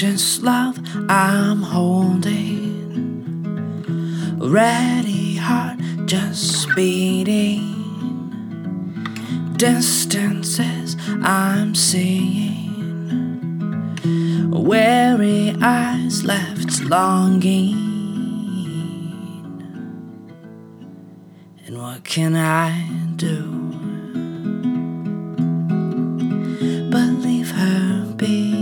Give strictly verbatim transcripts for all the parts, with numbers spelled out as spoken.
precious love I'm holding, ready heart just beating, distances I'm seeing, weary eyes left longing. And what can I do but leave her be?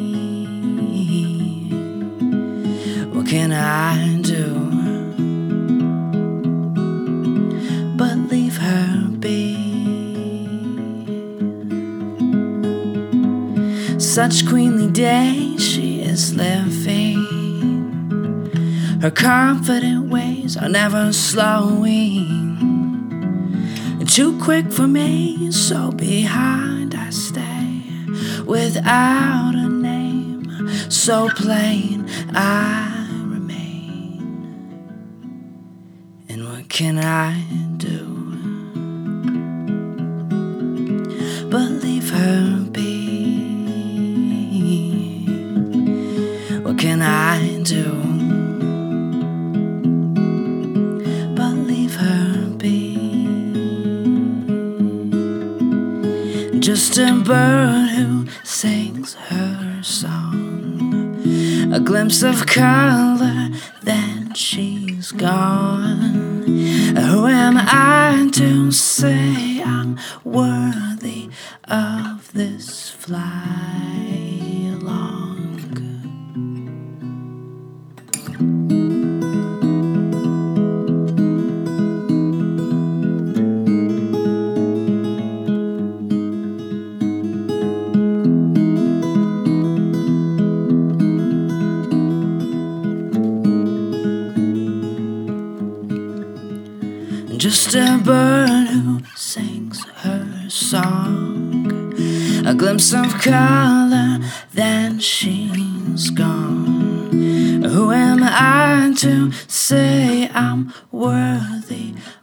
What can I do but leave her be? Such queenly days she is living, her confident ways are never slowing. Too quick for me, so behind I stay, without a name, so plain I remain. And what can I do but leave her be? What can I do but leave her be? Just a bird who sings her song, a glimpse of color, then she's gone. Who am I to say I'm worthy of this fly along? Just a bird who sings her song, a glimpse of color, then she's gone. Who am I to say I'm worthy